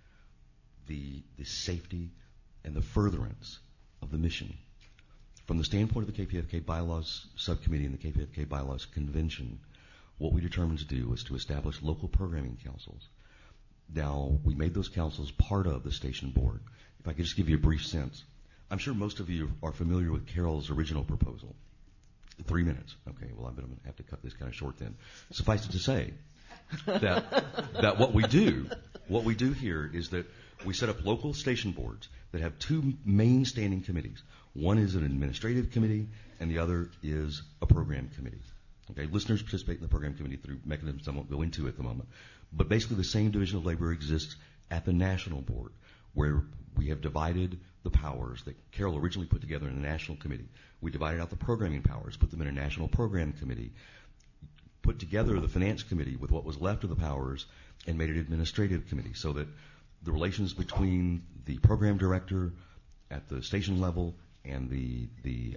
the safety and the furtherance of the mission. From the standpoint of the KPFK Bylaws Subcommittee and the KPFK Bylaws Convention, what we determined to do was to establish local programming councils. Now, we made those councils part of the station board. If I could just give you a brief sense. I'm sure most of you are familiar with Carol's original proposal. 3 minutes. Okay, well, I'm going to have to cut this kind of short then. Suffice it to say that what we do here is that we set up local station boards that have two main standing committees. One is an administrative committee, and the other is a program committee. Okay, listeners participate in the program committee through mechanisms I won't go into at the moment. But basically the same division of labor exists at the national board, where we have divided the powers that Carol originally put together in the national committee. We divided out the programming powers, put them in a national program committee, put together the finance committee with what was left of the powers, and made an administrative committee so that the relations between the program director at the station level and the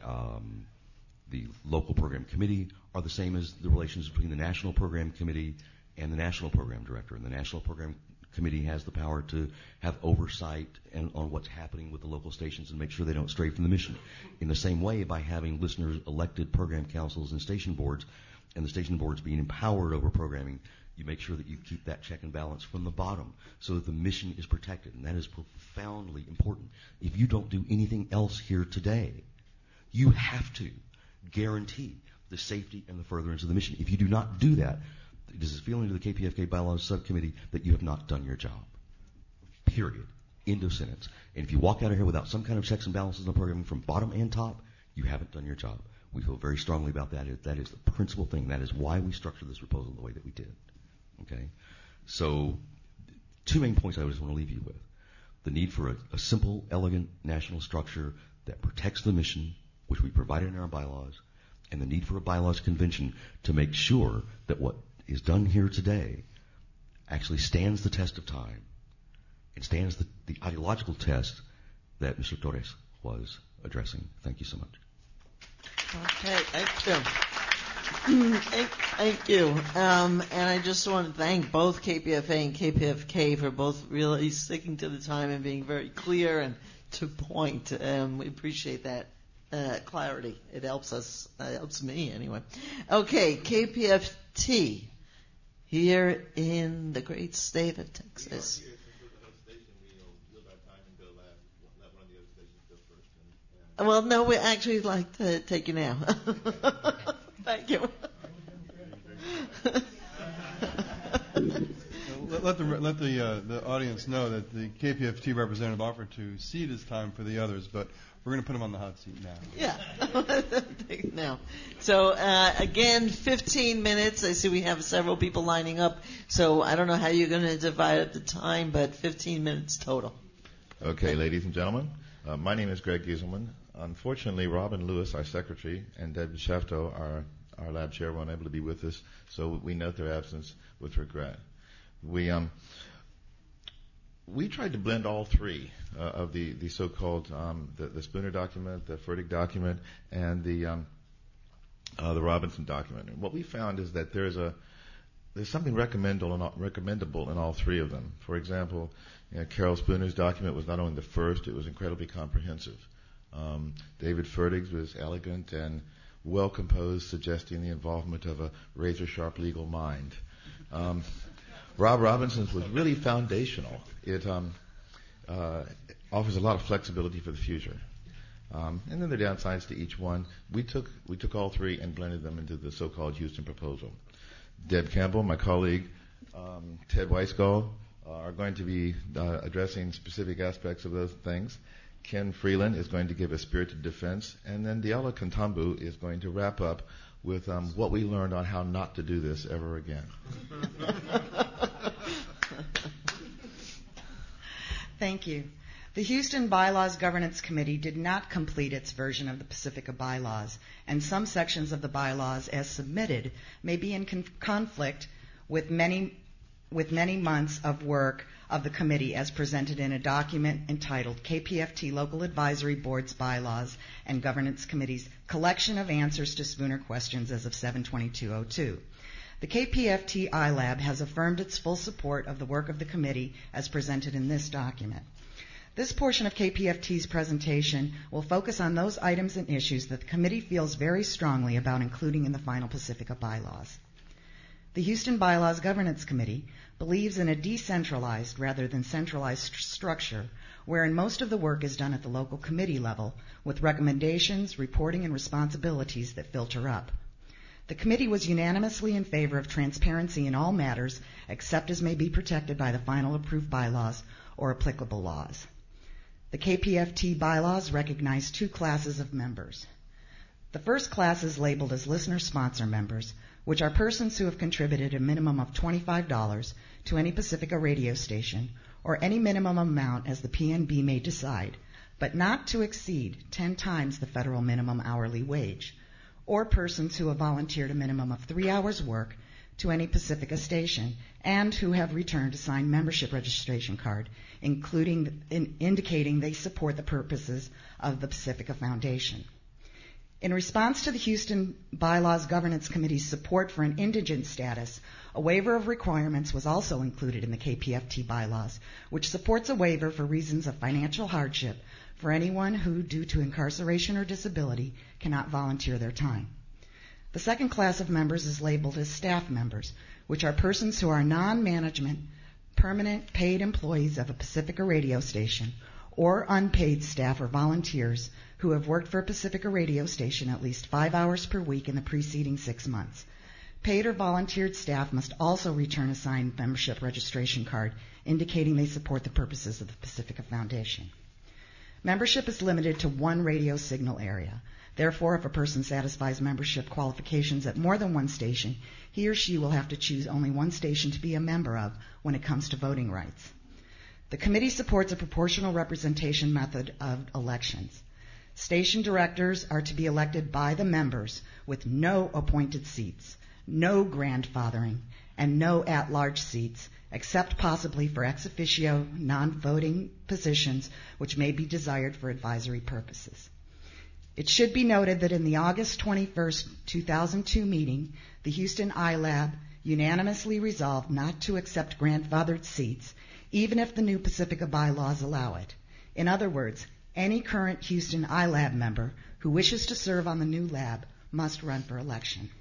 local program committee are the same as the relations between the national program committee and the national program director. And the national program committee has the power to have oversight on what's happening with the local stations and make sure they don't stray from the mission. In the same way, by having listeners elected program councils and station boards, and the station boards being empowered over programming, you make sure that you keep that check and balance from the bottom so that the mission is protected. And that is profoundly important. If you don't do anything else here today, you have to guarantee the safety and the furtherance of the mission. If you do not do that, it is a feeling to the KPFK Bylaws Subcommittee that you have not done your job. Period. End of sentence. And if you walk out of here without some kind of checks and balances on programming from bottom and top, you haven't done your job. We feel very strongly about that. That is the principal thing. That is why we structured this proposal the way that we did. Okay? So, two main points I just want to leave you with. The need for a simple, elegant national structure that protects the mission, which we provided in our bylaws, and the need for a bylaws convention to make sure that what is done here today actually stands the test of time and stands the ideological test that Mr. Torres was addressing. Thank you so much. Okay, thank you. And I just want to thank both KPFA and KPFK for both really sticking to the time and being very clear and to point. We appreciate that clarity. It helps us. It helps me anyway. Okay, KPFT here in the great state of Texas. Well, no, we actually like to take you now. Thank you. Let the audience know that the KPFT representative offered to cede his time for the others, but we're going to put him on the hot seat now. Yeah, now. So again, 15 minutes. I see we have several people lining up, so I don't know how you're going to divide up the time, but 15 minutes total. Okay, ladies and gentlemen, my name is Greg Gieselman. Unfortunately, Robin Lewis, our secretary, and Deb Shafto, our lab chair, were unable to be with us, so we note their absence with regret. We tried to blend all three of the so-called the Spooner document, the Furtick document, and the Robinson document. And what we found is that there's there's something recommendable in all three of them. For example, Carol Spooner's document was not only the first, it was incredibly comprehensive. David Fertig's was elegant and well composed, suggesting the involvement of a razor-sharp legal mind. Rob Robinson's was really foundational. It offers a lot of flexibility for the future. And then the downsides to each one. We took all three and blended them into the so-called Houston proposal. Deb Campbell, my colleague, Ted Weisgall are going to be addressing specific aspects of those things. Ken Freeland is going to give a spirited defense, and then Diala Kantambu is going to wrap up with what we learned on how not to do this ever again. Thank you. The Houston Bylaws Governance Committee did not complete its version of the Pacifica bylaws, and some sections of the bylaws as submitted may be in conflict with many months of work of the committee as presented in a document entitled KPFT Local Advisory Board's Bylaws and Governance Committee's Collection of Answers to Spooner Questions as of 7/22/02. The KPFT iLab has affirmed its full support of the work of the committee as presented in this document. This portion of KPFT's presentation will focus on those items and issues that the committee feels very strongly about including in the final Pacifica bylaws. The Houston Bylaws Governance Committee believes in a decentralized rather than centralized structure wherein most of the work is done at the local committee level with recommendations, reporting, and responsibilities that filter up. The committee was unanimously in favor of transparency in all matters except as may be protected by the final approved bylaws or applicable laws. The KPFT bylaws recognize two classes of members. The first class is labeled as listener-sponsor members, which are persons who have contributed a minimum of $25 to any Pacifica radio station or any minimum amount as the PNB may decide, but not to exceed 10 times the federal minimum hourly wage, or persons who have volunteered a minimum of 3 hours work to any Pacifica station and who have returned a signed membership registration card, indicating they support the purposes of the Pacifica Foundation. In response to the Houston Bylaws Governance Committee's support for an indigent status, a waiver of requirements was also included in the KPFT bylaws, which supports a waiver for reasons of financial hardship for anyone who, due to incarceration or disability, cannot volunteer their time. The second class of members is labeled as staff members, which are persons who are non-management, permanent paid employees of a Pacifica radio station or unpaid staff or volunteers who have worked for a Pacifica radio station at least 5 hours per week in the preceding 6 months. Paid or volunteered staff must also return a signed membership registration card indicating they support the purposes of the Pacifica Foundation. Membership is limited to one radio signal area. Therefore, if a person satisfies membership qualifications at more than one station, he or she will have to choose only one station to be a member of when it comes to voting rights. The committee supports a proportional representation method of elections. Station directors are to be elected by the members with no appointed seats, no grandfathering, and no at-large seats, except possibly for ex officio non-voting positions which may be desired for advisory purposes. It should be noted that in the August 21, 2002 meeting, the Houston iLab unanimously resolved not to accept grandfathered seats, even if the new Pacifica bylaws allow it. In other words, any current Houston iLab member who wishes to serve on the new lab must run for election.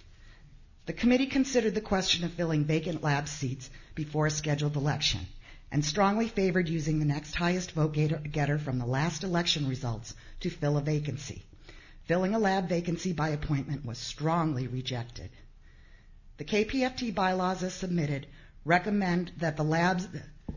The committee considered the question of filling vacant lab seats before a scheduled election and strongly favored using the next highest vote getter from the last election results to fill a vacancy. Filling a lab vacancy by appointment was strongly rejected. The KPFT bylaws as submitted recommend that the labs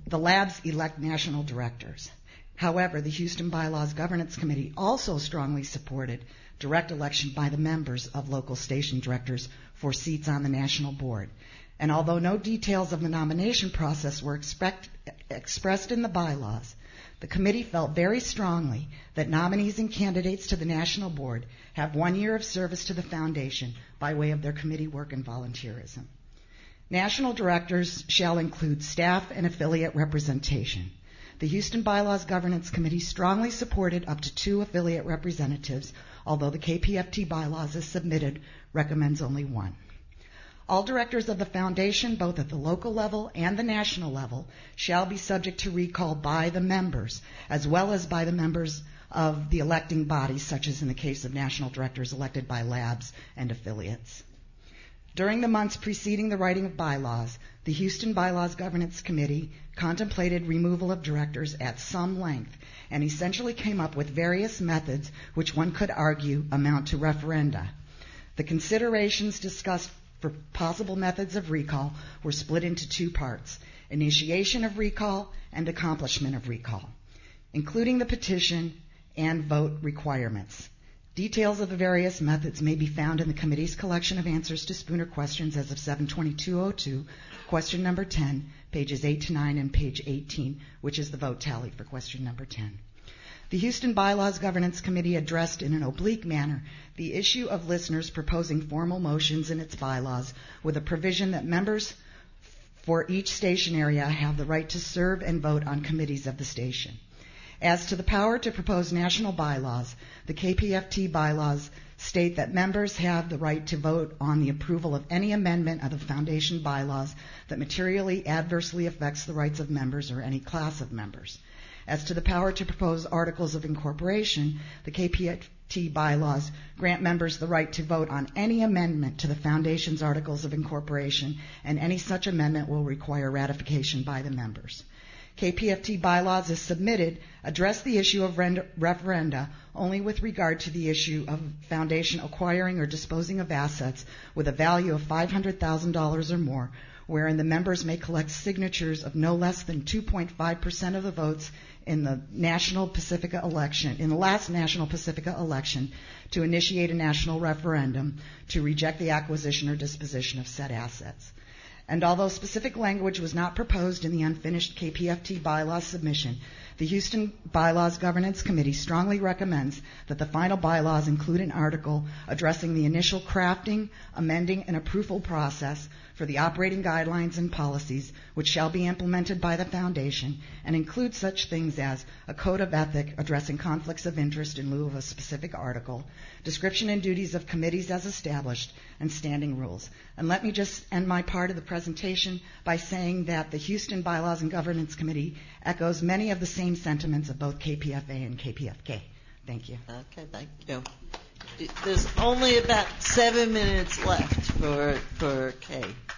elect national directors. However, the Houston Bylaws Governance Committee also strongly supported direct election by the members of local station directors for seats on the national board. And although no details of the nomination process were expressed in the bylaws, the committee felt very strongly that nominees and candidates to the national board have 1 year of service to the foundation by way of their committee work and volunteerism. National directors shall include staff and affiliate representation. The Houston Bylaws Governance Committee strongly supported up to 2 affiliate representatives, although the KPFT bylaws as submitted recommends only 1. All directors of the foundation, both at the local level and the national level, shall be subject to recall by the members, as well as by the members of the electing bodies, such as in the case of national directors elected by labs and affiliates. During the months preceding the writing of bylaws, the Houston Bylaws Governance Committee contemplated removal of directors at some length and essentially came up with various methods which one could argue amount to referenda. The considerations discussed for possible methods of recall were split into two parts: initiation of recall and accomplishment of recall, including the petition and vote requirements. Details of the various methods may be found in the committee's collection of answers to Spooner questions as of 7/22/02, question number 10, pages 8 to 9, and page 18, which is the vote tally for question number 10. The Houston Bylaws Governance Committee addressed in an oblique manner the issue of listeners proposing formal motions in its bylaws with a provision that members for each station area have the right to serve and vote on committees of the station. As to the power to propose national bylaws, the KPFT bylaws state that members have the right to vote on the approval of any amendment of the foundation bylaws that materially adversely affects the rights of members or any class of members. As to the power to propose articles of incorporation, the KPFT bylaws grant members the right to vote on any amendment to the foundation's articles of incorporation, and any such amendment will require ratification by the members. KPFT bylaws as submitted address the issue of referenda only with regard to the issue of foundation acquiring or disposing of assets with a value of $500,000 or more, wherein the members may collect signatures of no less than 2.5% of the votes in the National Pacifica election, in the last National Pacifica election, to initiate a national referendum to reject the acquisition or disposition of said assets. And although specific language was not proposed in the unfinished KPFT bylaws submission, the Houston Bylaws Governance Committee strongly recommends that the final bylaws include an article addressing the initial crafting, amending, and approval process for the operating guidelines and policies which shall be implemented by the foundation, and include such things as a code of ethic addressing conflicts of interest in lieu of a specific article, description and duties of committees as established, and standing rules. And let me just end my part of the presentation by saying that the Houston Bylaws and Governance Committee echoes many of the same sentiments of both KPFA and KPFK. Thank you. Okay, thank you. There's only about 7 minutes left for Kay.